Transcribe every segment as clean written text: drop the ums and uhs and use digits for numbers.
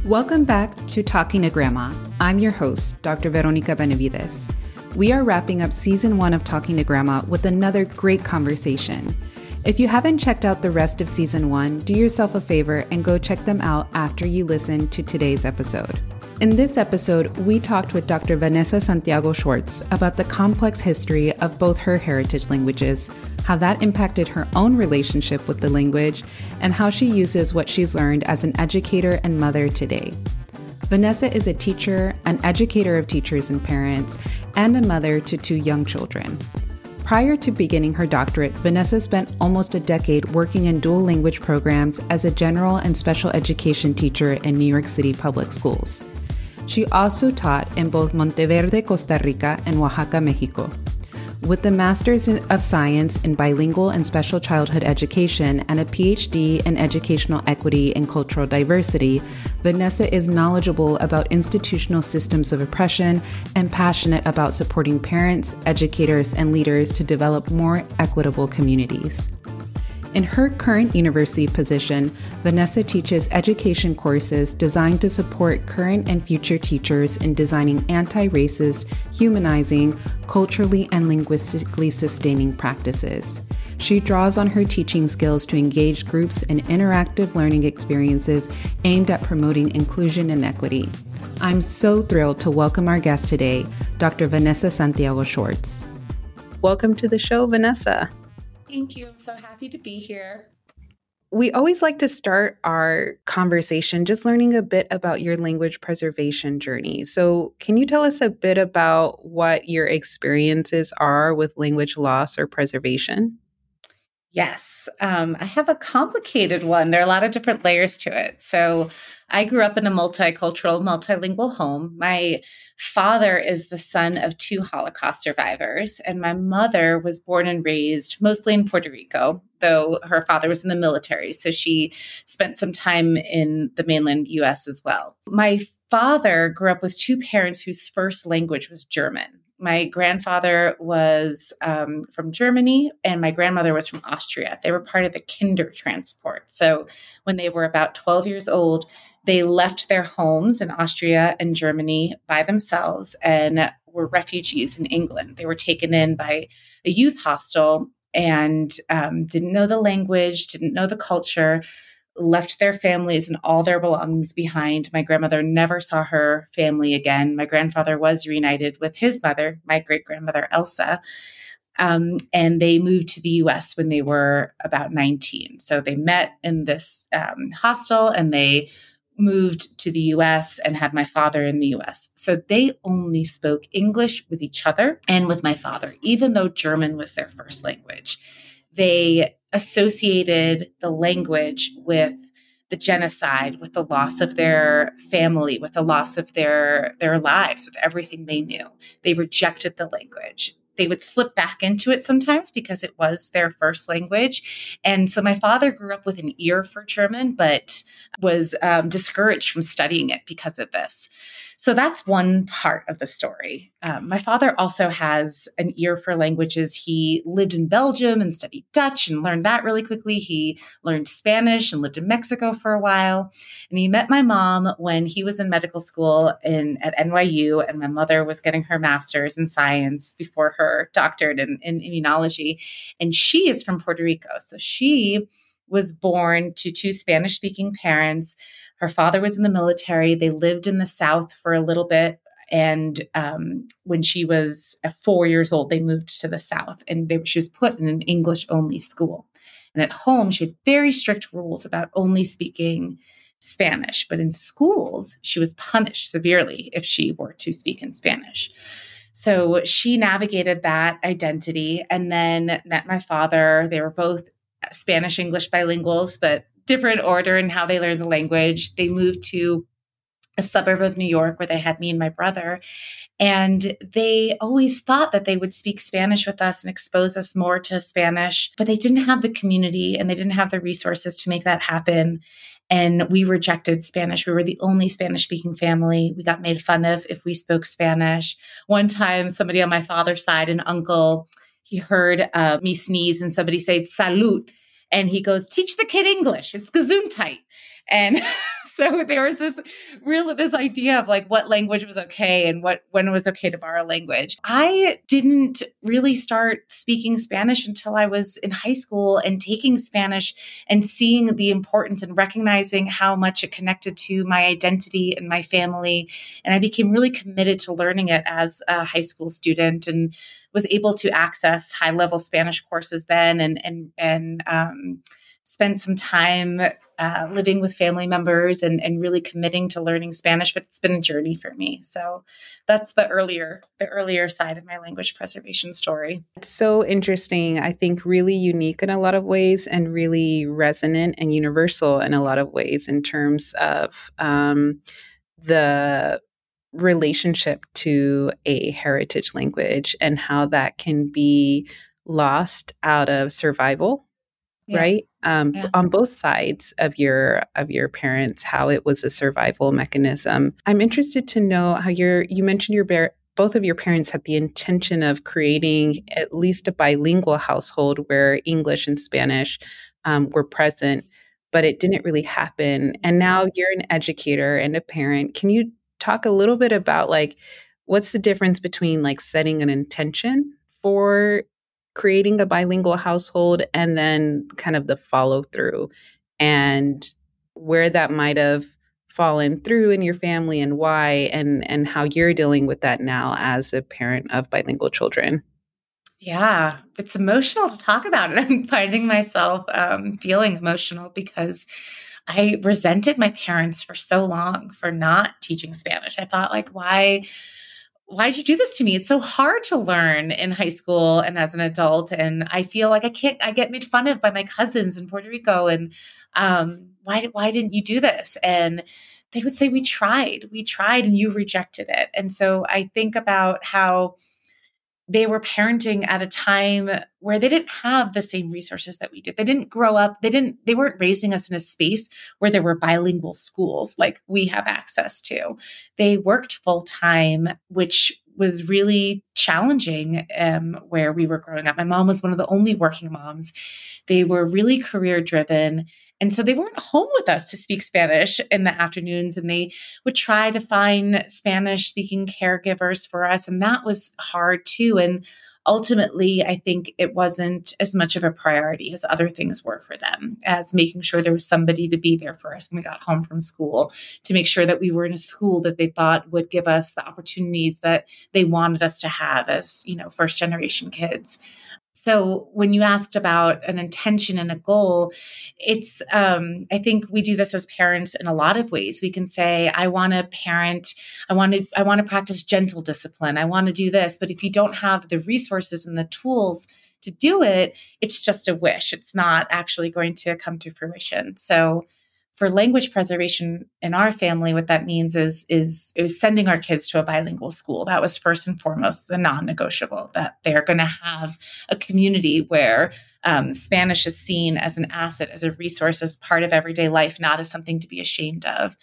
Welcome back to Talking to Grandma. I'm your host, Dr. Veronica Benavides. We are wrapping up season 1 of Talking to Grandma with another great conversation. If you haven't checked out the rest of season 1, do yourself a favor and go check them out after you listen to today's episode. In this episode, we talked with Dr. Vanessa Santiago Schwartz about the complex history of both her heritage languages, how that impacted her own relationship with the language, and how she uses what she's learned as an educator and mother today. Vanessa is a teacher, an educator of teachers and parents, and a mother to 2 young children. Prior to beginning her doctorate, Vanessa spent almost a decade working in dual language programs as a general and special education teacher in New York City public schools. She also taught in both Monteverde, Costa Rica, and Oaxaca, Mexico. With a Master's of Science in Bilingual and Special Childhood Education and a PhD in Educational Equity and Cultural Diversity, Vanessa is knowledgeable about institutional systems of oppression and passionate about supporting parents, educators, and leaders to develop more equitable communities. In her current university position, Vanessa teaches education courses designed to support current and future teachers in designing anti-racist, humanizing, culturally and linguistically sustaining practices. She draws on her teaching skills to engage groups in interactive learning experiences aimed at promoting inclusion and equity. I'm so thrilled to welcome our guest today, Dr. Vanessa Santiago Schwartz. Welcome to the show, Vanessa. Thank you. I'm so happy to be here. We always like to start our conversation just learning a bit about your language preservation journey. So can you tell us a bit about what your experiences are with language loss or preservation? Yes, I have a complicated one. There are a lot of different layers to it. So I grew up in a multicultural, multilingual home. My father is the son of 2 Holocaust survivors, and my mother was born and raised mostly in Puerto Rico, though her father was in the military. So she spent some time in the mainland US as well. My father grew up with 2 parents whose first language was German. My grandfather was from Germany and my grandmother was from Austria. They were part of the Kindertransport. So when they were about 12 years old, they left their homes in Austria and Germany by themselves and were refugees in England. They were taken in by a youth hostel and didn't know the language, didn't know the culture, left their families and all their belongings behind. My grandmother never saw her family again. My grandfather was reunited with his mother, my great-grandmother Elsa, and they moved to the U.S. when they were about 19. So they met in this hostel and they moved to the U.S. and had my father in the U.S. So they only spoke English with each other and with my father, even though German was their first language. They associated the language with the genocide, with the loss of their family, with the loss of their lives, with everything they knew. They rejected the language. They would slip back into it sometimes because it was their first language. And so my father grew up with an ear for German, but was discouraged from studying it because of this. So that's one part of the story. My father also has an ear for languages. He lived in Belgium and studied Dutch and learned that really quickly. He learned Spanish and lived in Mexico for a while. And he met my mom when he was in medical school at NYU, and my mother was getting her master's in science before her doctorate in immunology. And she is from Puerto Rico. So she was born to 2 Spanish-speaking parents. Her father was in the military. They lived in the South for a little bit. And when she was 4 years old, they moved to the South and she was put in an English-only school. And at home, she had very strict rules about only speaking Spanish. But in schools, she was punished severely if she were to speak in Spanish. So she navigated that identity and then met my father. They were both Spanish-English bilinguals, but different order in how they learned the language. They moved to a suburb of New York where they had me and my brother. And they always thought that they would speak Spanish with us and expose us more to Spanish, but they didn't have the community and they didn't have the resources to make that happen. And we rejected Spanish. We were the only Spanish-speaking family. We got made fun of if we spoke Spanish. One time, somebody on my father's side, an uncle, he heard me sneeze and somebody say, "Salud." And he goes, "Teach the kid English. It's Gesundheit." And So there was this idea of like what language was okay and when it was okay to borrow language. I didn't really start speaking Spanish until I was in high school and taking Spanish and seeing the importance and recognizing how much it connected to my identity and my family. And I became really committed to learning it as a high school student and was able to access high level Spanish courses then and spent some time living with family members and really committing to learning Spanish, but it's been a journey for me. So that's the earlier side of my language preservation story. It's so interesting. I think really unique in a lot of ways and really resonant and universal in a lot of ways in terms of the relationship to a heritage language and how that can be lost out of survival. Yeah. Right? Yeah. On both sides of your parents, how it was a survival mechanism. I'm interested to know how you mentioned both of your parents had the intention of creating at least a bilingual household where English and Spanish were present, but it didn't really happen. And now you're an educator and a parent. Can you talk a little bit about like what's the difference between like setting an intention for creating a bilingual household and then kind of the follow through and where that might have fallen through in your family and why and how you're dealing with that now as a parent of bilingual children? Yeah, it's emotional to talk about it. I'm finding myself feeling emotional because I resented my parents for so long for not teaching Spanish. I thought like, why'd you do this to me? It's so hard to learn in high school and as an adult. And I feel like I get made fun of by my cousins in Puerto Rico. And why didn't you do this? And they would say, we tried and you rejected it. And so I think about how they were parenting at a time where they didn't have the same resources that we did. They didn't grow up. They weren't raising us in a space where there were bilingual schools like we have access to. They worked full time, which was really challenging where we were growing up. My mom was one of the only working moms. They were really career driven. And so they weren't home with us to speak Spanish in the afternoons, and they would try to find Spanish speaking caregivers for us. And that was hard too. And ultimately, I think it wasn't as much of a priority as other things were for them, as making sure there was somebody to be there for us when we got home from school, to make sure that we were in a school that they thought would give us the opportunities that they wanted us to have as, first generation kids. So when you asked about an intention and a goal, it's, I think we do this as parents in a lot of ways. We can say, I want to parent, I want to practice gentle discipline. I want to do this. But if you don't have the resources and the tools to do it, it's just a wish. It's not actually going to come to fruition. So for language preservation in our family, what that means is it was sending our kids to a bilingual school. That was first and foremost the non-negotiable, that they're going to have a community where Spanish is seen as an asset, as a resource, as part of everyday life, not as something to be ashamed of.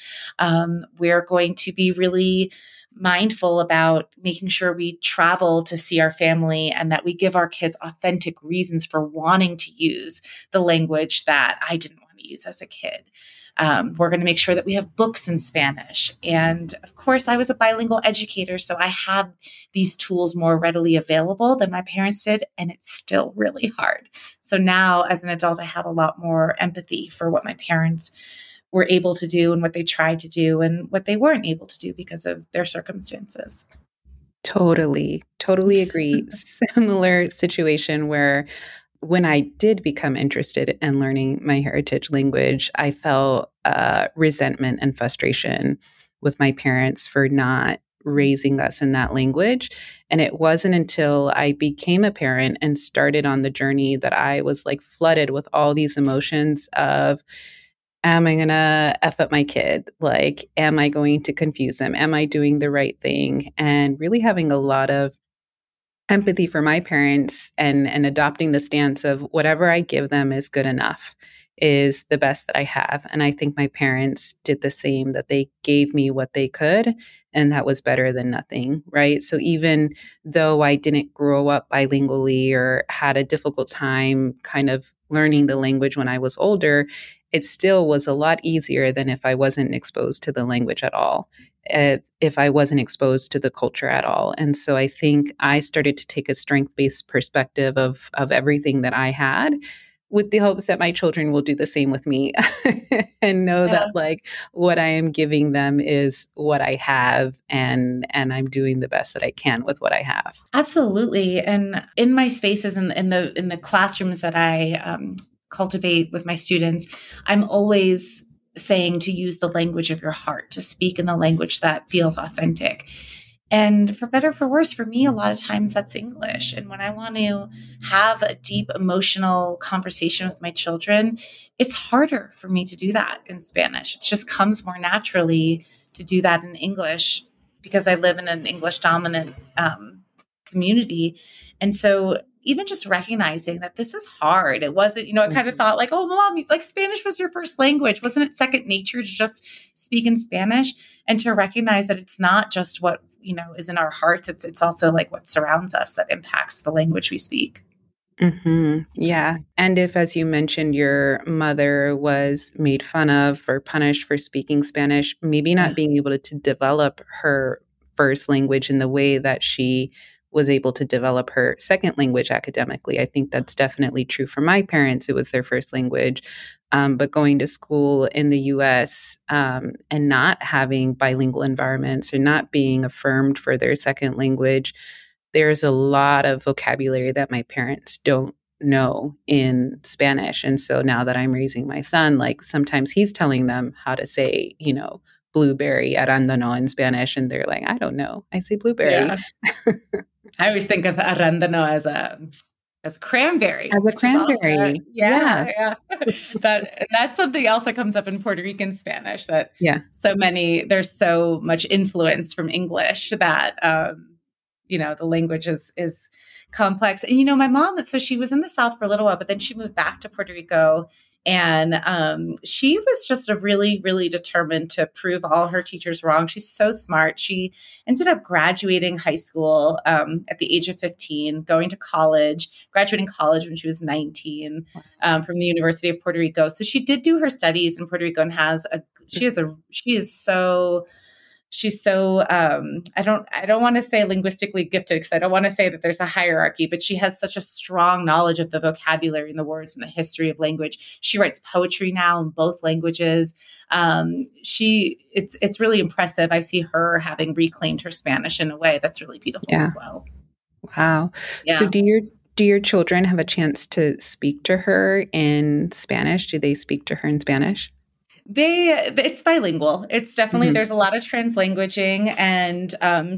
We're going to be really mindful about making sure we travel to see our family and that we give our kids authentic reasons for wanting to use the language that I didn't want to use as a kid. We're going to make sure that we have books in Spanish. And of course, I was a bilingual educator, so I have these tools more readily available than my parents did, and it's still really hard. So now, as an adult, I have a lot more empathy for what my parents were able to do and what they tried to do and what they weren't able to do because of their circumstances. Totally agree. Similar situation where when I did become interested in learning my heritage language, I felt resentment and frustration with my parents for not raising us in that language. And it wasn't until I became a parent and started on the journey that I was like flooded with all these emotions of, am I going to F up my kid? Like, am I going to confuse them? Am I doing the right thing? And really having a lot of empathy for my parents and adopting the stance of whatever I give them is good enough, is the best that I have. And I think my parents did the same, that they gave me what they could, and that was better than nothing, right? So even though I didn't grow up bilingually or had a difficult time kind of learning the language when I was older, it still was a lot easier than if I wasn't exposed to the language at all, if I wasn't exposed to the culture at all. And so I think I started to take a strength-based perspective of everything that I had, with the hopes that my children will do the same with me and know Yeah. that like what I am giving them is what I have, and I'm doing the best that I can with what I have. Absolutely. And in my spaces in the classrooms that I cultivate with my students, I'm always saying to use the language of your heart, to speak in the language that feels authentic. And for better or for worse, for me, a lot of times that's English. And when I want to have a deep emotional conversation with my children, it's harder for me to do that in Spanish. It just comes more naturally to do that in English because I live in an English dominant community. And so even just recognizing that this is hard. It wasn't, I kind of thought like, oh, mom, like Spanish was your first language. Wasn't it second nature to just speak in Spanish? And to recognize that it's not just what, is in our hearts. It's also like what surrounds us that impacts the language we speak. Yeah. And if, as you mentioned, your mother was made fun of or punished for speaking Spanish, maybe not being able to develop her first language in the way that she was able to develop her second language academically. I think that's definitely true for my parents. It was their first language. But going to school in the US and not having bilingual environments or not being affirmed for their second language, there's a lot of vocabulary that my parents don't know in Spanish. And so now that I'm raising my son, like sometimes he's telling them how to say, blueberry, arándano in Spanish. And they're like, I don't know. I say blueberry. Yeah. I always think of arándano as a cranberry. As a cranberry. Yeah. That's something else that comes up in Puerto Rican Spanish, that there's so much influence from English that, the language is complex. And, my mom, so she was in the South for a little while, but then she moved back to Puerto Rico. And she was just really, really determined to prove all her teachers wrong. She's so smart. She ended up graduating high school at the age of 15, graduating college when she was 19 from the University of Puerto Rico. So she did do her studies in Puerto Rico and she's so I don't want to say linguistically gifted, because I don't want to say that there's a hierarchy, but she has such a strong knowledge of the vocabulary and the words and the history of language. She writes poetry now in both languages. It's really impressive. I see her having reclaimed her Spanish in a way that's really beautiful as well. Wow. Yeah. So do your children have a chance to speak to her in Spanish? Do they speak to her in Spanish? It's bilingual. It's definitely, there's a lot of translanguaging, and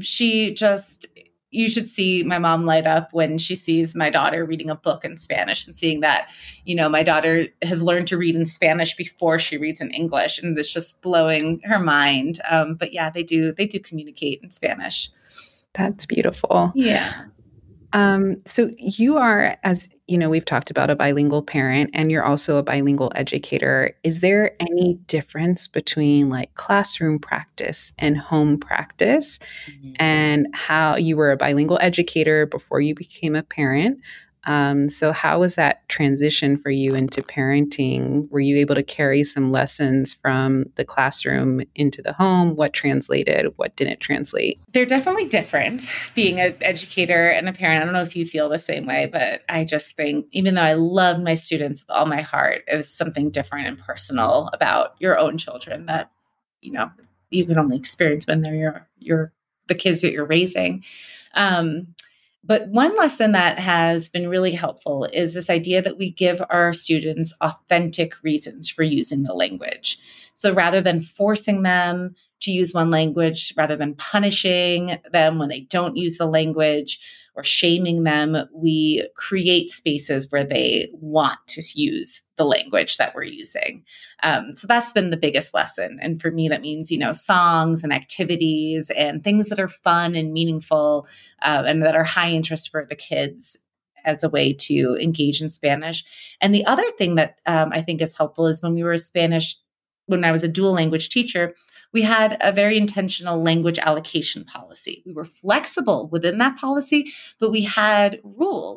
you should see my mom light up when she sees my daughter reading a book in Spanish and seeing that, my daughter has learned to read in Spanish before she reads in English, and it's just blowing her mind. But yeah, they do communicate in Spanish. That's beautiful. Yeah. So you are, as we've talked about, a bilingual parent, and you're also a bilingual educator. Is there any difference between like classroom practice and home practice, and how you were a bilingual educator before you became a parent? So how was that transition for you into parenting? Were you able to carry some lessons from the classroom into the home? What translated? What didn't translate? They're definitely different, being an educator and a parent. I don't know if you feel the same way, but I just think, even though I love my students with all my heart, it's something different and personal about your own children that, you can only experience when they're the kids that you're raising. But one lesson that has been really helpful is this idea that we give our students authentic reasons for using the language. So rather than forcing them to use one language, rather than punishing them when they don't use the language or shaming them, we create spaces where they want to use the language that we're using. So that's been the biggest lesson. And for me, that means, songs and activities and things that are fun and meaningful and that are high interest for the kids as a way to engage in Spanish. And the other thing that I think is helpful is when I was a dual language teacher, we had a very intentional language allocation policy. We were flexible within that policy, but we had rules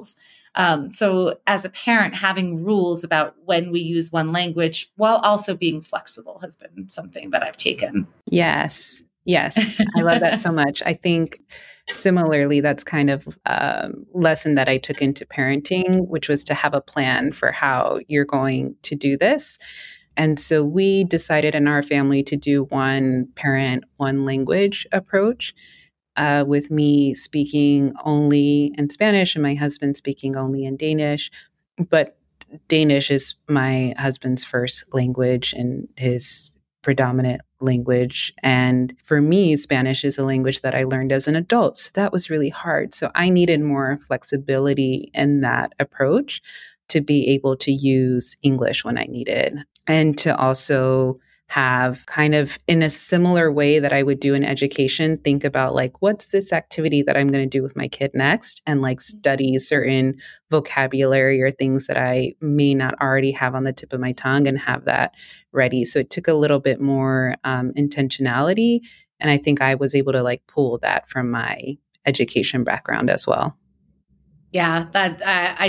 So as a parent, having rules about when we use one language while also being flexible has been something that I've taken. Yes. Yes. I love that so much. I think similarly, that's kind of a lesson that I took into parenting, which was to have a plan for how you're going to do this. And so we decided in our family to do one parent, one language approach, with me speaking only in Spanish and my husband speaking only in Danish. But Danish is my husband's first language and his predominant language. And for me, Spanish is a language that I learned as an adult. So that was really hard. So I needed more flexibility in that approach to be able to use English when I needed, and to also have kind of in a similar way that I would do in education, think about like, what's this activity that I'm going to do with my kid next? And like study certain vocabulary or things that I may not already have on the tip of my tongue and have that ready. So it took a little bit more intentionality. And I think I was able to like pull that from my education background as well. Yeah, that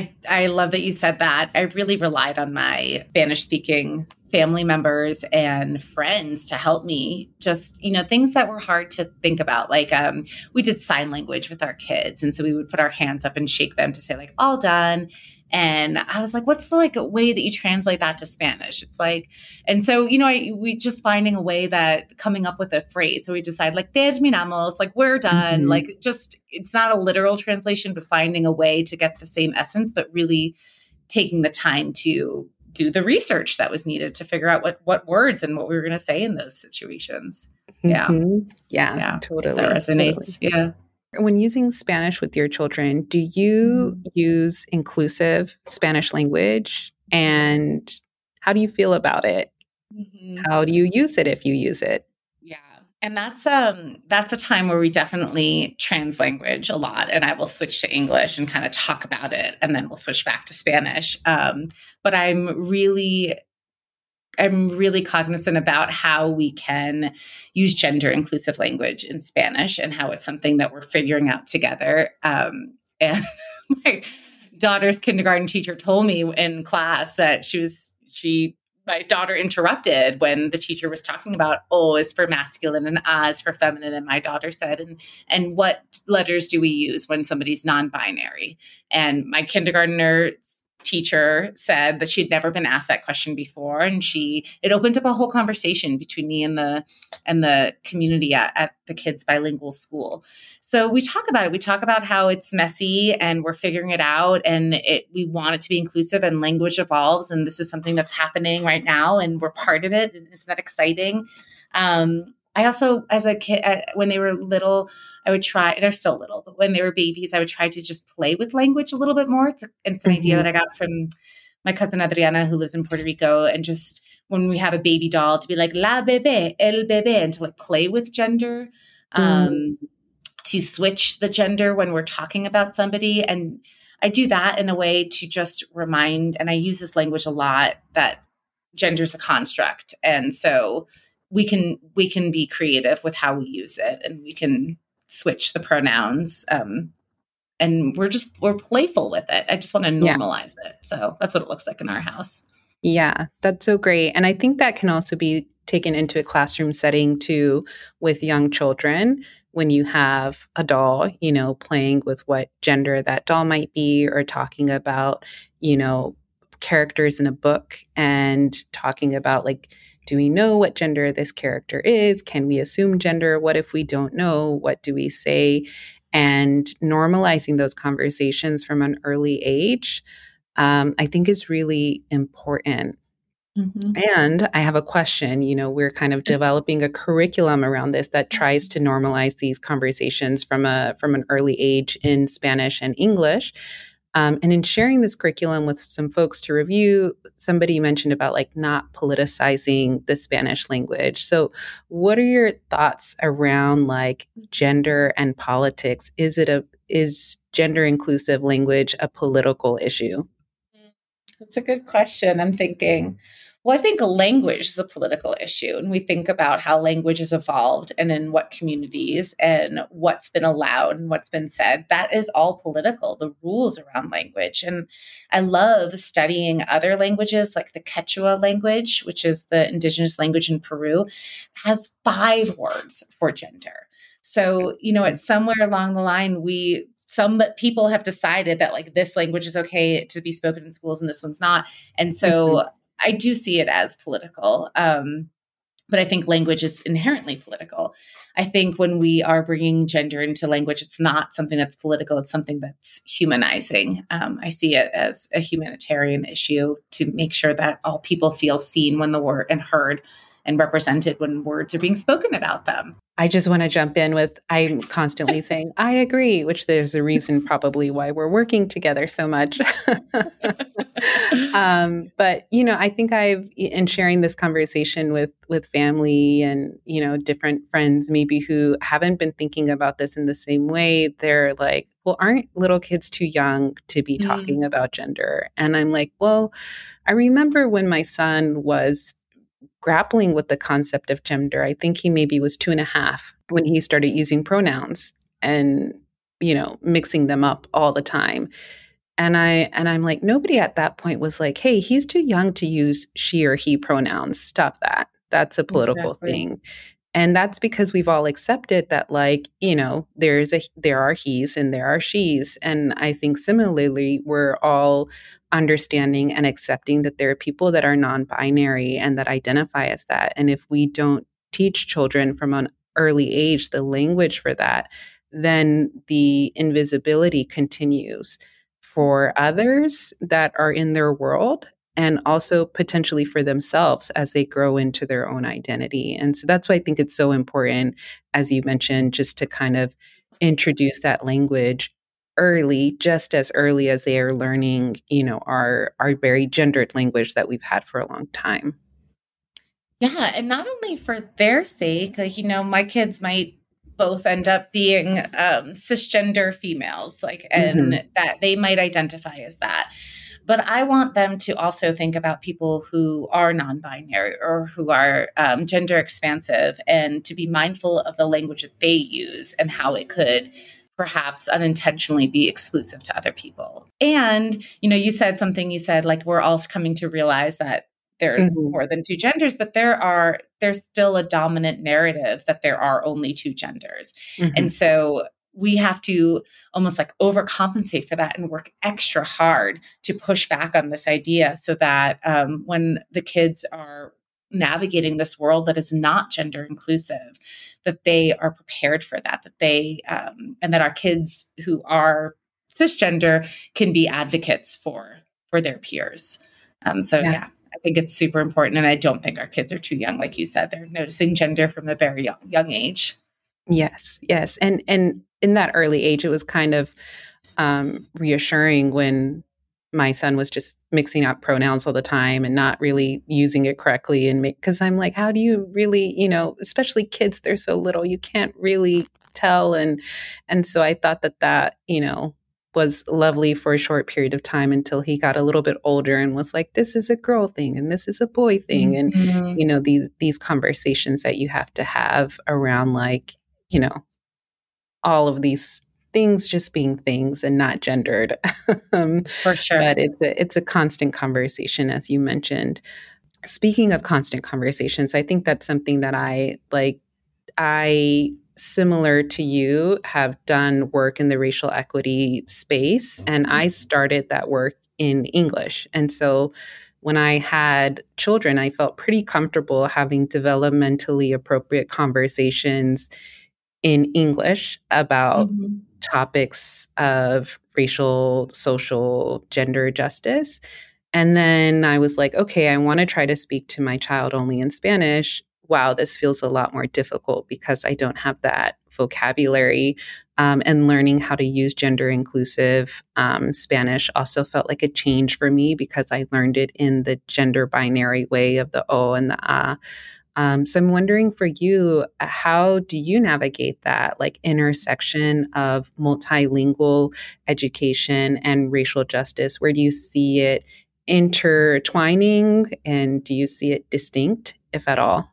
I love that you said that. I really relied on my Spanish speaking family members and friends to help me just, things that were hard to think about. Like we did sign language with our kids. And so we would put our hands up and shake them to say like, all done. And I was like, what's the like way that you translate that to Spanish? It's like, and so, we just finding a way that coming up with a phrase. So we decided like, terminamos, like we're done. Mm-hmm. Like just, it's not a literal translation, but finding a way to get the same essence, but really taking the time to do the research that was needed to figure out what words and what we were going to say in those situations. Yeah. Mm-hmm. Yeah, totally. That resonates. Totally. Yeah. When using Spanish with your children, do you use inclusive Spanish language? And how do you feel about it? Mm-hmm. How do you use it if you use it? Yeah. And that's a time where we definitely translanguage a lot, and I will switch to English and kind of talk about it, and then we'll switch back to Spanish. But I'm really cognizant about how we can use gender inclusive language in Spanish and how it's something that we're figuring out together. And my daughter's kindergarten teacher told me in class that my daughter interrupted when the teacher was talking about O is for masculine and A is for feminine. And my daughter said, and what letters do we use when somebody's non-binary? And my kindergartner teacher said that she'd never been asked that question before. And it opened up a whole conversation between me and the community at the kids' bilingual school. So we talk about it. We talk about how it's messy and we're figuring it out, and we want it to be inclusive, and language evolves. And this is something that's happening right now, and we're part of it. Isn't that exciting? I also, as a kid, when they were little, I would try, they're still little, but when they were babies, I would try to just play with language a little bit more. It's an idea that I got from my cousin Adriana, who lives in Puerto Rico. And just when we have a baby doll, to be like, la bebé, el bebé, and to like play with gender, to switch the gender when we're talking about somebody. And I do that in a way to just remind, and I use this language a lot, that gender is a construct. And so we can be creative with how we use it, and we can switch the pronouns. And we're playful with it. I just want to normalize it. So that's what it looks like in our house. Yeah, that's so great. And I think that can also be taken into a classroom setting too, with young children, when you have a doll, playing with what gender that doll might be, or talking about, characters in a book and talking about like, do we know what gender this character is? Can we assume gender? What if we don't know? What do we say? And normalizing those conversations from an early age, I think is really important. Mm-hmm. And I have a question. We're kind of developing a curriculum around this that tries to normalize these conversations from an early age in Spanish and English. And in sharing this curriculum with some folks to review, somebody mentioned about like not politicizing the Spanish language. So what are your thoughts around like gender and politics? Is gender inclusive language a political issue? That's a good question. I'm thinking, Well, I think language is a political issue, and we think about how language has evolved and in what communities and what's been allowed and what's been said. That is all political, the rules around language. And I love studying other languages, like the Quechua language, which is the indigenous language in Peru, has 5 words for gender. So, it's somewhere along the line, some people have decided that like this language is okay to be spoken in schools and this one's not. And so I do see it as political. But I think language is inherently political. I think when we are bringing gender into language, it's not something that's political. It's something that's humanizing. I see it as a humanitarian issue to make sure that all people feel seen when the word and heard and represented when words are being spoken about them. I just want to jump in with, I'm constantly saying, I agree, which there's a reason probably why we're working together so much. But, I think in sharing this conversation with family and, different friends maybe who haven't been thinking about this in the same way, they're like, well, aren't little kids too young to be talking about gender? And I'm like, well, I remember when my son was grappling with the concept of gender. I think he maybe was 2.5 when he started using pronouns and, mixing them up all the time. And I'm like, nobody at that point was like, hey, he's too young to use she or he pronouns. Stop that. That's a political thing. And that's because we've all accepted that, like, there are he's and there are she's. And I think similarly, we're all understanding and accepting that there are people that are non-binary and that identify as that. And if we don't teach children from an early age the language for that, then the invisibility continues for others that are in their world, and also potentially for themselves as they grow into their own identity. And so that's why I think it's so important, as you mentioned, just to kind of introduce that language early, just as early as they are learning, our very gendered language that we've had for a long time. Yeah. And not only for their sake, like, my kids might both end up being cisgender females, and that they might identify as that. But I want them to also think about people who are non-binary or who are gender expansive, and to be mindful of the language that they use and how it could perhaps unintentionally be exclusive to other people. And, you said like, we're all coming to realize that there's more than 2 genders, but there's still a dominant narrative that there are only 2 genders. And so we have to almost like overcompensate for that and work extra hard to push back on this idea, so that when the kids are navigating this world that is not gender inclusive, that they are prepared for that, and that our kids who are cisgender can be advocates for their peers. Yeah, I think it's super important. And I don't think our kids are too young. Like you said, they're noticing gender from a very young age. Yes. And in that early age, it was kind of reassuring when my son was just mixing up pronouns all the time and not really using it correctly. And because I'm like, how do you really, especially kids, they're so little, you can't really tell. And so I thought that, was lovely for a short period of time until he got a little bit older and was like, this is a girl thing and this is a boy thing. And, these conversations that you have to have around, like, all of these things just being things and not gendered. For sure. But it's a constant conversation, as you mentioned. Speaking of constant conversations, I think that's something that I similar to you, have done work in the racial equity space, and I started that work in English. And so when I had children, I felt pretty comfortable having developmentally appropriate conversations in English about topics of racial, social, gender justice. And then I was like, okay, I want to try to speak to my child only in Spanish. Wow, this feels a lot more difficult because I don't have that vocabulary. And learning how to use gender inclusive Spanish also felt like a change for me because I learned it in the gender binary way of the O and the A. So I'm wondering for you, how do you navigate that like intersection of multilingual education and racial justice? Where do you see it intertwining, and do you see it distinct, if at all?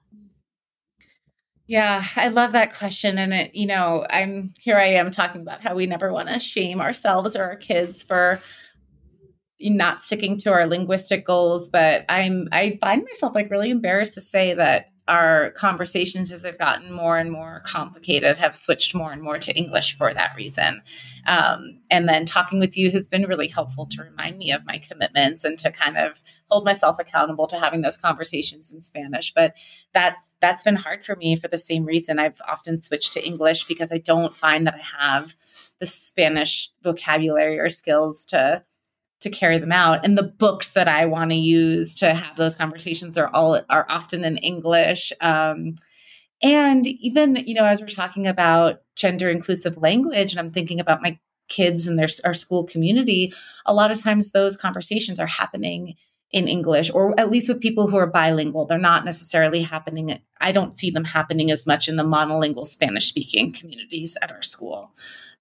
Yeah, I love that question. And I am talking about how we never want to shame ourselves or our kids for not sticking to our linguistic goals. But I find myself like really embarrassed to say that our conversations, as they've gotten more and more complicated, have switched more and more to English for that reason. And then talking with you has been really helpful to remind me of my commitments and to kind of hold myself accountable to having those conversations in Spanish. But that's been hard for me for the same reason. I've often switched to English because I don't find that I have the Spanish vocabulary or skills to carry them out. And the books that I want to use to have those conversations are often in English. And even, as we're talking about gender inclusive language, and I'm thinking about my kids and our school community, a lot of times those conversations are happening in English, or at least with people who are bilingual. They're not necessarily happening. I don't see them happening as much in the monolingual Spanish speaking communities at our school.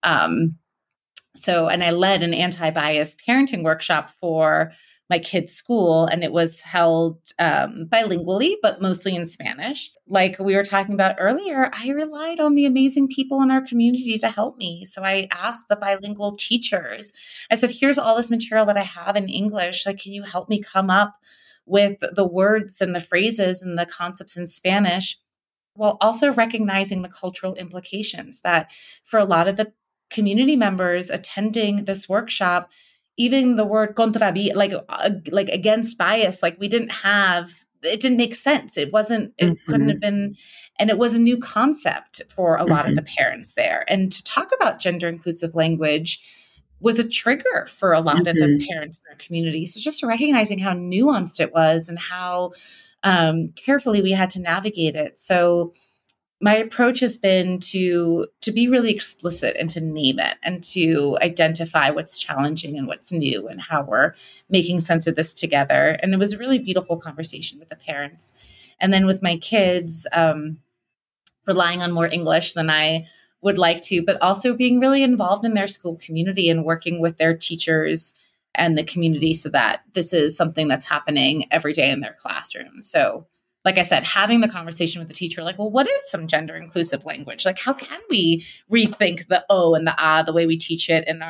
And I led an anti-bias parenting workshop for my kids' school, and it was held bilingually, but mostly in Spanish. Like we were talking about earlier, I relied on the amazing people in our community to help me. So I asked the bilingual teachers, I said, here's all this material that I have in English. Like, can you help me come up with the words and the phrases and the concepts in Spanish, while also recognizing the cultural implications that for a lot of the community members attending this workshop, even the word contra like against bias, like it didn't make sense. It couldn't have been, and it was a new concept for a lot of the parents there. And to talk about gender inclusive language was a trigger for a lot of the parents in our community. So just recognizing how nuanced it was and how carefully we had to navigate it. So my approach has been to be really explicit and to name it and to identify what's challenging and what's new and how we're making sense of this together. And it was a really beautiful conversation with the parents. And then with my kids, relying on more English than I would like to, but also being really involved in their school community and working with their teachers and the community so that this is something that's happening every day in their classroom. So like I said, having the conversation with the teacher, like, well, what is some gender inclusive language? Like, how can we rethink the O and the A, the way we teach it in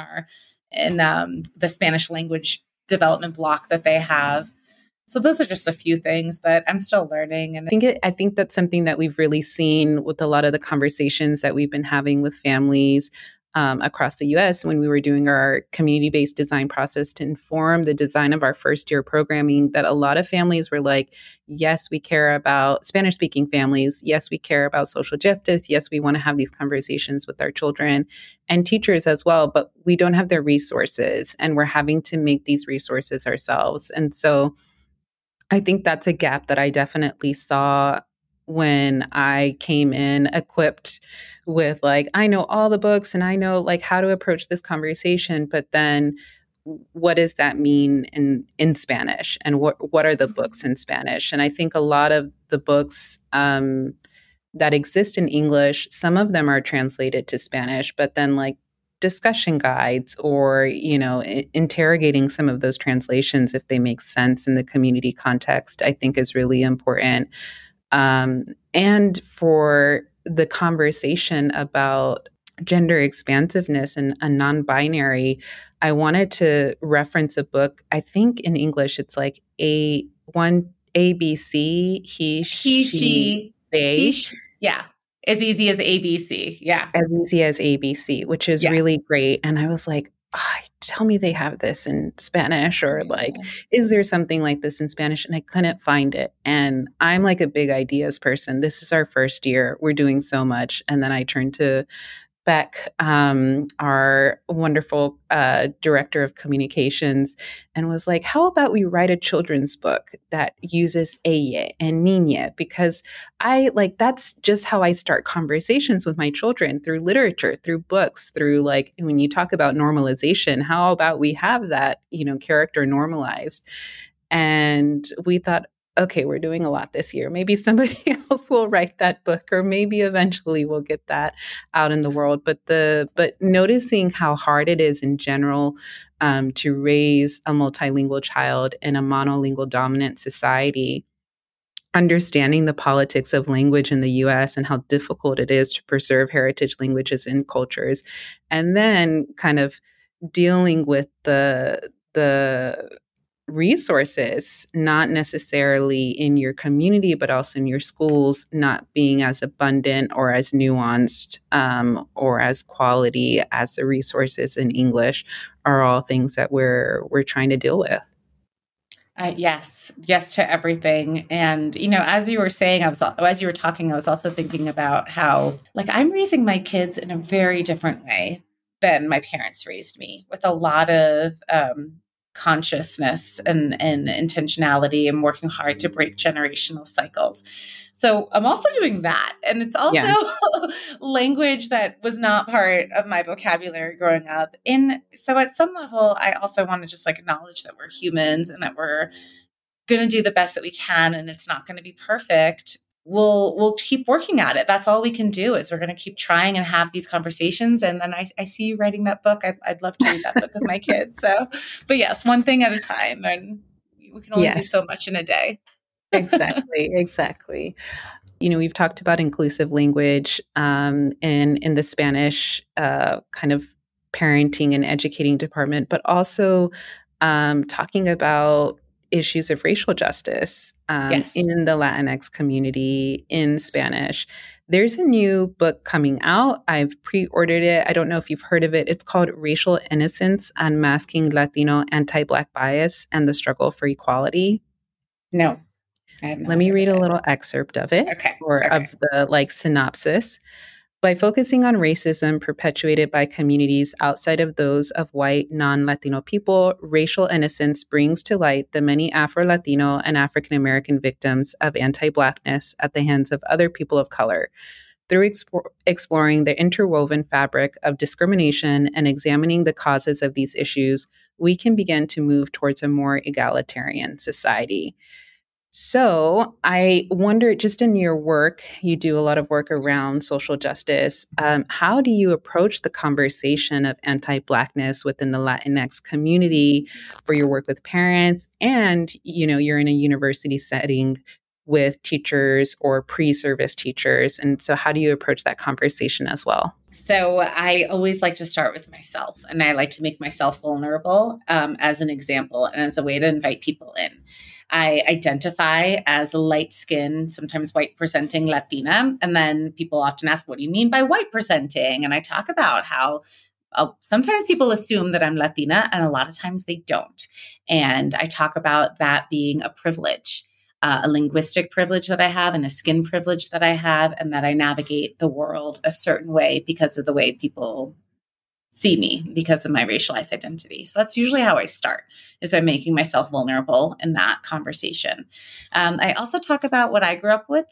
the Spanish language development block that they have? So those are just a few things, but I'm still learning. And I think that's something that we've really seen with a lot of the conversations that we've been having with families across the U.S. when we were doing our community-based design process to inform the design of our first-year programming, that a lot of families were like, yes, we care about Spanish-speaking families. Yes, we care about social justice. Yes, we want to have these conversations with our children and teachers as well, but we don't have the resources, and we're having to make these resources ourselves. And so I think that's a gap that I definitely saw when I came in equipped with like, I know all the books and I know like how to approach this conversation, but then what does that mean in Spanish, and what are the books in Spanish? And I think a lot of the books that exist in English, some of them are translated to Spanish, but then like discussion guides or, interrogating some of those translations if they make sense in the community context, I think is really important. And for the conversation about gender expansiveness and a non-binary, I wanted to reference a book. I think in English it's like ABC, he, she, they. Yeah. As easy as ABC. Yeah. As easy as ABC, which is really great. And I was like, tell me they have this in Spanish, or like, is there something like this in Spanish? And I couldn't find it. And I'm like a big ideas person. This is our first year. We're doing so much. And then I turned to Beck, our wonderful director of communications, and was like, how about we write a children's book that uses ella and niña? Because that's just how I start conversations with my children, through literature, through books, through like, when you talk about normalization, how about we have that, character normalized? And we thought, okay, we're doing a lot this year. Maybe somebody else will write that book, or maybe eventually we'll get that out in the world. But noticing how hard it is in general to raise a multilingual child in a monolingual dominant society, understanding the politics of language in the US and how difficult it is to preserve heritage languages and cultures, and then kind of dealing with the resources, not necessarily in your community, but also in your schools, not being as abundant or as nuanced or as quality as the resources in English, are all things that we're trying to deal with. Yes to everything. And, as you were saying, as you were talking, I was also thinking about how, like, I'm raising my kids in a very different way than my parents raised me, with a lot of consciousness and intentionality, and working hard to break generational cycles. So I'm also doing that. And it's also language that was not part of my vocabulary growing up. And so at some level, I also want to just acknowledge that we're humans and that we're going to do the best that we can, and it's not going to be perfect. We'll keep working at it. That's all we can do, is we're going to keep trying and have these conversations. And then I see you writing that book. I'd love to read that book with my kids. So, but yes, one thing at a time. And we can only do so much in a day. Exactly. We've talked about inclusive language in the Spanish kind of parenting and educating department, but also talking about issues of racial justice in the Latinx community in Spanish. There's a new book coming out. I've pre-ordered it. I don't know if you've heard of it. It's called Racial Innocence: Unmasking Latino Anti-Black Bias and the Struggle for Equality. No, I have not. Let me read a little excerpt of it, of the synopsis. By focusing on racism perpetuated by communities outside of those of white, non-Latino people, Racial Innocence brings to light the many Afro-Latino and African-American victims of anti-Blackness at the hands of other people of color. Through exploring the interwoven fabric of discrimination and examining the causes of these issues, we can begin to move towards a more egalitarian society. So I wonder, just in your work, you do a lot of work around social justice. How do you approach the conversation of anti-Blackness within the Latinx community for your work with parents? And, you're in a university setting with teachers or pre-service teachers. And so how do you approach that conversation as well? So I always like to start with myself, and I like to make myself vulnerable as an example and as a way to invite people in. I identify as a light-skinned, sometimes white-presenting Latina. And then people often ask, what do you mean by white-presenting? And I talk about how sometimes people assume that I'm Latina, and a lot of times they don't. And I talk about that being a privilege, a linguistic privilege that I have, and a skin privilege that I have, and that I navigate the world a certain way because of the way people see me, because of my racialized identity. So that's usually how I start, is by making myself vulnerable in that conversation. I also talk about what I grew up with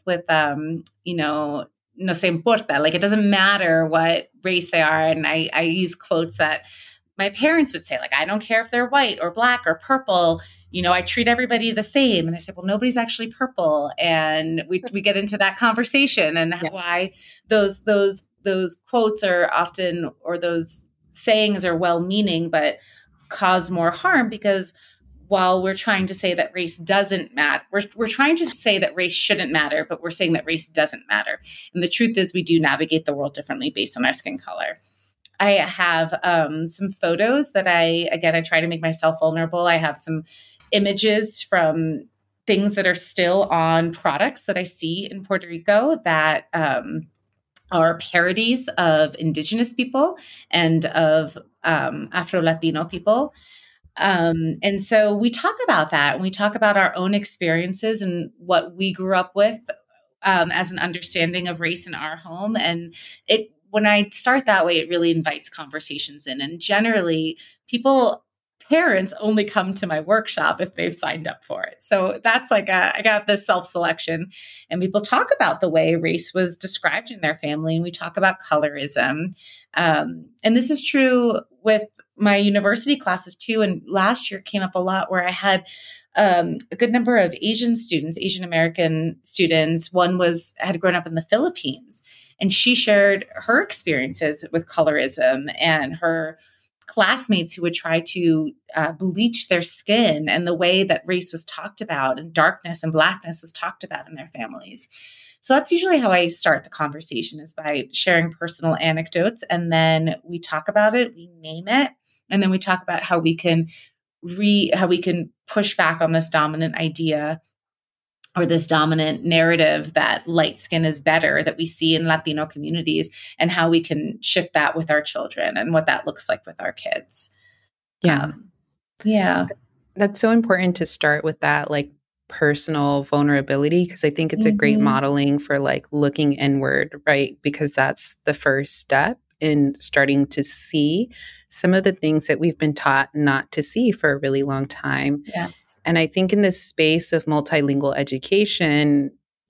no se importa. Like, it doesn't matter what race they are. And I use quotes that my parents would say, like, I don't care if they're white or black or purple. I treat everybody the same. And I say, well, nobody's actually purple. And we get into that conversation and why those quotes are often, or those sayings are well-meaning, but cause more harm, because while we're trying to say that race doesn't matter, we're trying to say that race shouldn't matter, but we're saying that race doesn't matter. And the truth is, we do navigate the world differently based on our skin color. I have some photos that I try to make myself vulnerable. I have some images from things that are still on products that I see in Puerto Rico that are parodies of Indigenous people and of Afro-Latino people. And so we talk about that, and we talk about our own experiences and what we grew up with as an understanding of race in our home. And when I start that way, it really invites conversations in. And generally, parents only come to my workshop if they've signed up for it. So that's I got this self-selection, and people talk about the way race was described in their family, and we talk about colorism. And this is true with my university classes too. And last year it came up a lot where I had a good number of Asian students, Asian American students. One had grown up in the Philippines, and she shared her experiences with colorism and her classmates who would try to bleach their skin, and the way that race was talked about and darkness and blackness was talked about in their families. So that's usually how I start the conversation, is by sharing personal anecdotes. And then we talk about it, we name it, and then we talk about how we can push back on this dominant idea or this dominant narrative that light skin is better that we see in Latino communities, and how we can shift that with our children and what that looks like with our kids. Yeah. Yeah. That's so important to start with that, like, personal vulnerability, because I think it's a great modeling for like looking inward, right? Because that's the first step in starting to see some of the things that we've been taught not to see for a really long time. Yes. And I think in this space of multilingual education,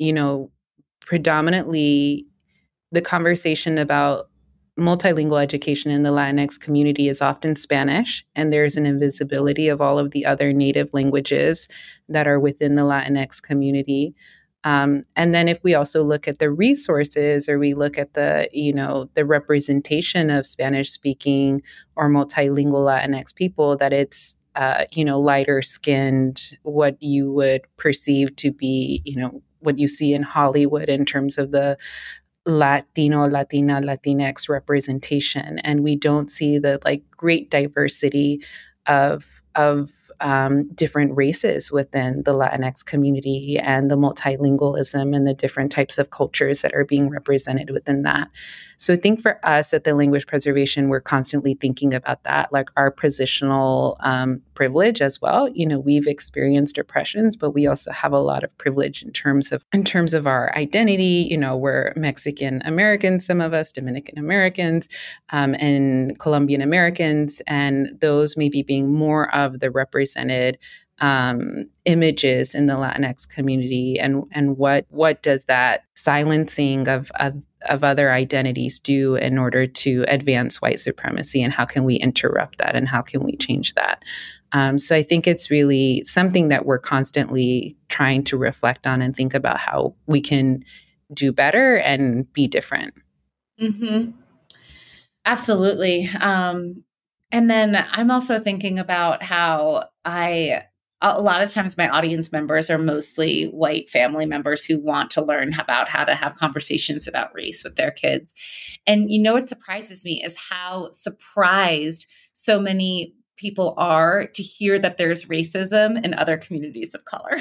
predominantly the conversation about multilingual education in the Latinx community is often Spanish, and there's an invisibility of all of the other native languages that are within the Latinx community. And then if we also look at the resources, or we look at the representation of Spanish speaking or multilingual Latinx people, that it's lighter skinned, what you would perceive to be, what you see in Hollywood in terms of the Latino, Latina, Latinx representation. And we don't see the like great diversity of different races within the Latinx community, and the multilingualism and the different types of cultures that are being represented within that. So I think for us at the Language Preservation, we're constantly thinking about that, like our positional privilege as well. We've experienced oppressions, but we also have a lot of privilege in terms of our identity. We're Mexican Americans, some of us, Dominican Americans, and Colombian Americans, and those maybe being more of the represented images in the Latinx community, and what does that silencing of other identities do in order to advance white supremacy, and how can we interrupt that, and how can we change that? So I think it's really something that we're constantly trying to reflect on and think about how we can do better and be different. Mm-hmm. Absolutely. And then I'm also thinking about how a lot of times my audience members are mostly white family members who want to learn about how to have conversations about race with their kids. And what surprises me is how surprised so many people are to hear that there's racism in other communities of color.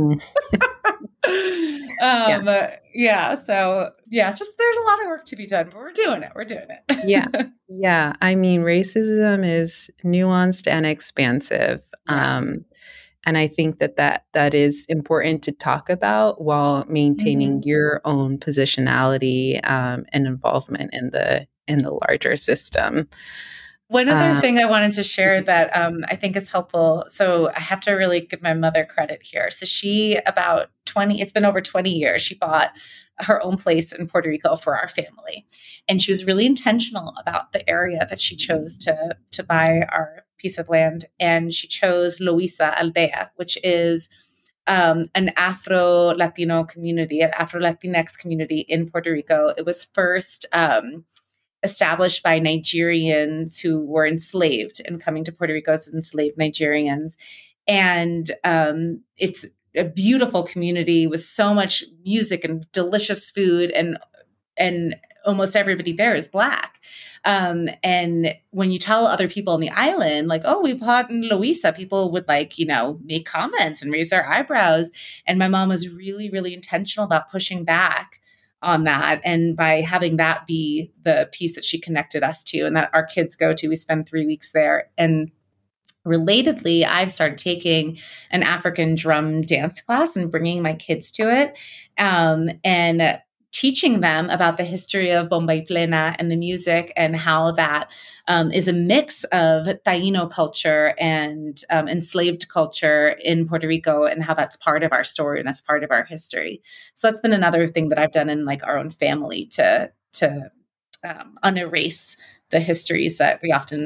Just there's a lot of work to be done, but we're doing it. Yeah. I mean, racism is nuanced and expansive. And I think that is important to talk about while maintaining your own positionality and involvement in the larger system. One other thing I wanted to share that I think is helpful. So I have to really give my mother credit here. So it's been over 20 years. She bought her own place in Puerto Rico for our family. And she was really intentional about the area that she chose to buy our piece of land. And she chose Loíza Aldea, which is an Afro-Latino community, an Afro-Latinx community in Puerto Rico. It was first established by Nigerians who were enslaved and coming to Puerto Rico as enslaved Nigerians. And it's a beautiful community with so much music and delicious food, and almost everybody there is Black. And when you tell other people on the island, like, oh, we bought in Loíza, people would make comments and raise their eyebrows. And my mom was really, really intentional about pushing back on that, and by having that be the piece that she connected us to and that our kids go to. We spend 3 weeks there. And relatedly, I've started taking an African drum dance class and bringing my kids to it, and teaching them about the history of Bomba y Plena and the music, and how that is a mix of Taino culture and enslaved culture in Puerto Rico, and how that's part of our story and that's part of our history. So that's been another thing that I've done in our own family to unerase the histories that we often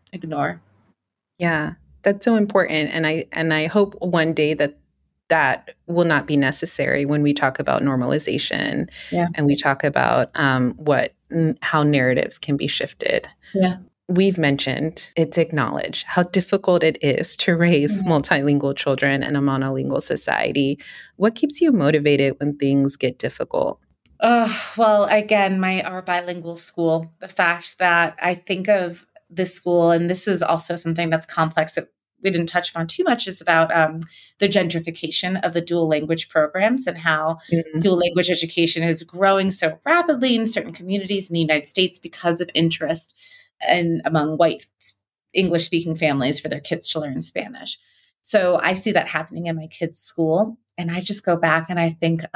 ignore. Yeah, that's so important. And I hope one day that will not be necessary when we talk about normalization and we talk about how narratives can be shifted. Yeah. We've mentioned it's acknowledged how difficult it is to raise multilingual children in a monolingual society. What keeps you motivated when things get difficult? Well, again, our bilingual school, the fact that I think of this school, and this is also something that's complex that we didn't touch on too much, is about the gentrification of the dual language programs and how dual language education is growing so rapidly in certain communities in the United States because of interest and among white English speaking families for their kids to learn Spanish. So I see that happening in my kids' school. And I just go back and I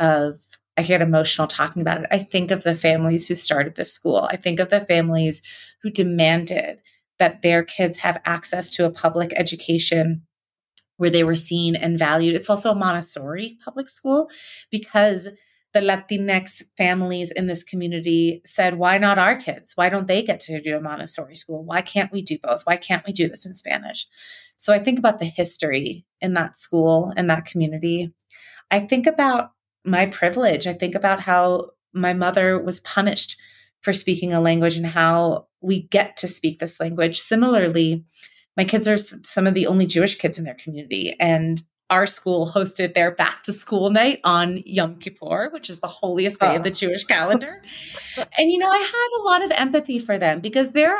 get emotional talking about it. I think of the families who started this school. I think of the families who demanded that their kids have access to a public education where they were seen and valued. It's also a Montessori public school because the Latinx families in this community said, why not our kids? Why don't they get to do a Montessori school? Why can't we do both? Why can't we do this in Spanish? So I think about the history in that school, in that community. I think about my privilege. I think about how my mother was punished for speaking a language and how we get to speak this language. Similarly, my kids are some of the only Jewish kids in their community, and our school hosted their back to school night on Yom Kippur, which is the holiest day of the Jewish calendar. And, I had a lot of empathy for them because they're,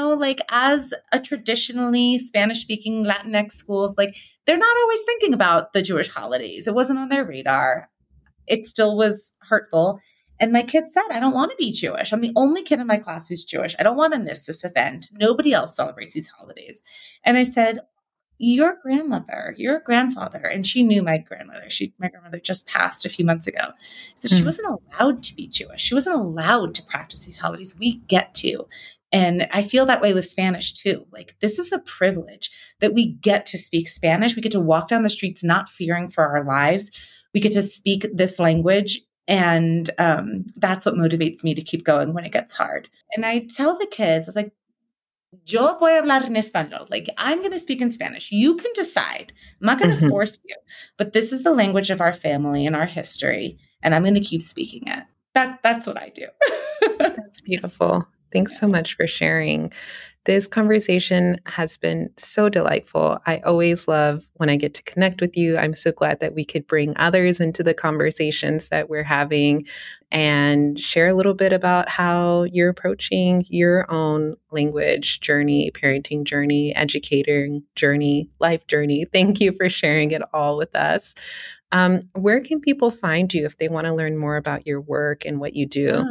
as a traditionally Spanish speaking Latinx schools, they're not always thinking about the Jewish holidays. It wasn't on their radar. It still was hurtful. And my kid said, I don't want to be Jewish. I'm the only kid in my class who's Jewish. I don't want to miss this event. Nobody else celebrates these holidays. And I said, your grandmother, your grandfather, and she knew my grandmother. My grandmother just passed a few months ago. So she wasn't allowed to be Jewish. She wasn't allowed to practice these holidays. We get to. And I feel that way with Spanish too. This is a privilege that we get to speak Spanish. We get to walk down the streets not fearing for our lives. We get to speak this language. And that's what motivates me to keep going when it gets hard. And I tell the kids, I was like, yo voy a hablar en español. I'm going to speak in Spanish. You can decide. I'm not going to force you. But this is the language of our family and our history. And I'm going to keep speaking it. That's what I do. That's beautiful. Thanks so much for sharing. This conversation has been so delightful. I always love when I get to connect with you. I'm so glad that we could bring others into the conversations that we're having and share a little bit about how you're approaching your own language journey, parenting journey, educating journey, life journey. Thank you for sharing it all with us. Where can people find you if they want to learn more about your work and what you do?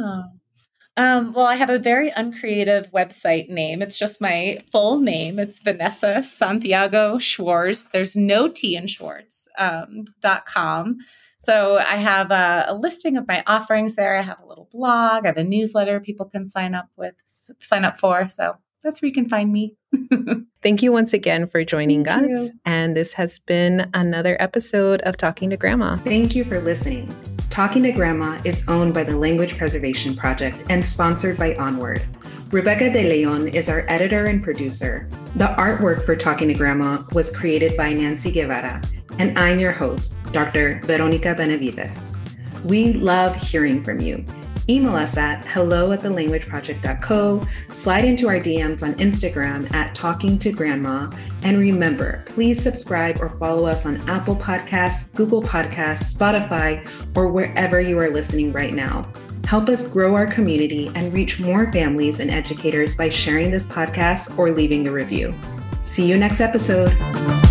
Well, I have a very uncreative website name. It's just my full name. It's Vanessa Santiago Schwartz. There's no T in Schwartz.com. So I have a listing of my offerings there. I have a little blog. I have a newsletter people can sign up for. So that's where you can find me. Thank you once again for joining us. And this has been another episode of Talking to Grandma. Thank you for listening. Talking to Grandma is owned by the Language Preservation Project and sponsored by Onward. Rebecca De Leon is our editor and producer. The artwork for Talking to Grandma was created by Nancy Guevara, and I'm your host, Dr. Veronica Benavides. We love hearing from you. Email us at hello@thelanguageproject.co, slide into our DMs on Instagram at Talking to Grandma, and remember, please subscribe or follow us on Apple Podcasts, Google Podcasts, Spotify, or wherever you are listening right now. Help us grow our community and reach more families and educators by sharing this podcast or leaving a review. See you next episode.